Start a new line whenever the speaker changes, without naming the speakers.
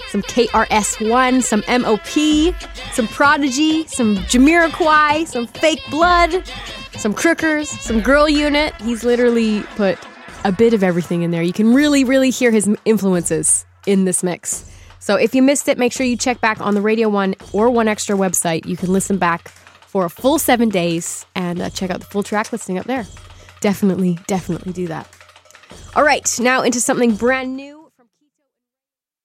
some KRS-One, some MOP, some Prodigy, some Jamiroquai, some Fake Blood, some Crookers, some Girl Unit. He's literally put a bit of everything in there. You can really, really hear his influences in this mix. So if you missed it, make sure you check back on the Radio 1 or 1Xtra website. You can listen back for a full 7 days and check out the full track listing up there. Definitely do that. All right, now into something brand new.